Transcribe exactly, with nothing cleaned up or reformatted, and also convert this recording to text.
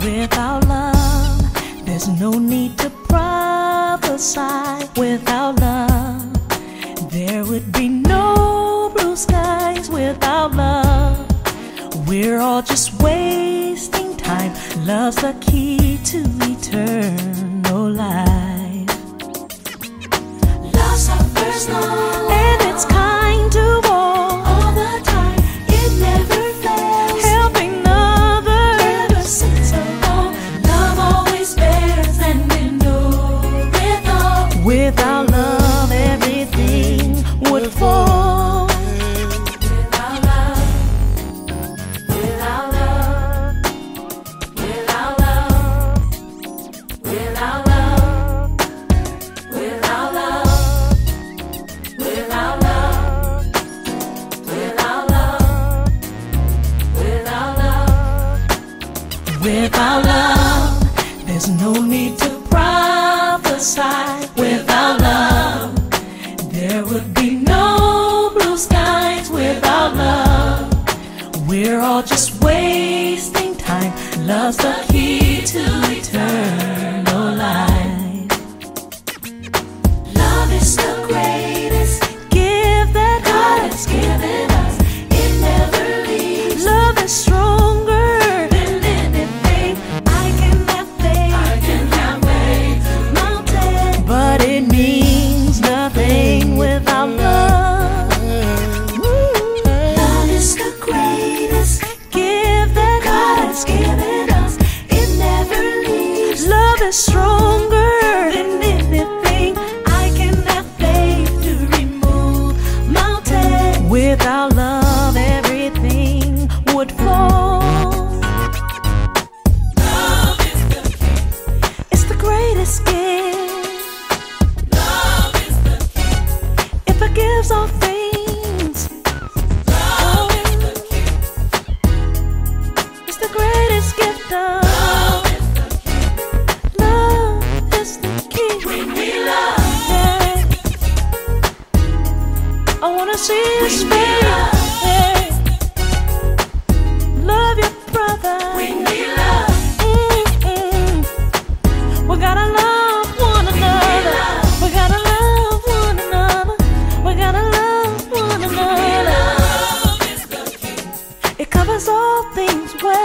Without love, there's no need to prophesy. Without love, there would be no blue skies. Without love, we're all just wasting time. Love's the key to eternal life. Love suffers long, and it's kind to all. All the time, it never fails. Helping others, never sits alone. Love always bears and endureth all. Without love, everything would fall. Without love, without love, without love, without love, without love, without love, without love, without love, Without love, there's no need to prophesy. Without love, there would be no blue skies. Without love, we're all just wasting time. Love's the key to eternal life. love is the greatest Give that God God has given us. It never leaves. love is stronger. Than anything I can have faith, I can have faith. mountain, but it means nothing without love. Love is the greatest Give that God God has given us. It never leaves. love is stronger than anything. I can have faith to remove mountains. Without love, everything would fall. Love is the key. It's the greatest gift. Love is the key. It forgives all things. Love is the key. It's the greatest gift of Love is the key. love. Is the key. When we love, Yeah. I wanna see his When we face. love. Yeah. Love your brother. when we love, Mm-mm. We gotta love one another. love. We gotta love one another. We gotta love one another. love is the key. It covers all things well.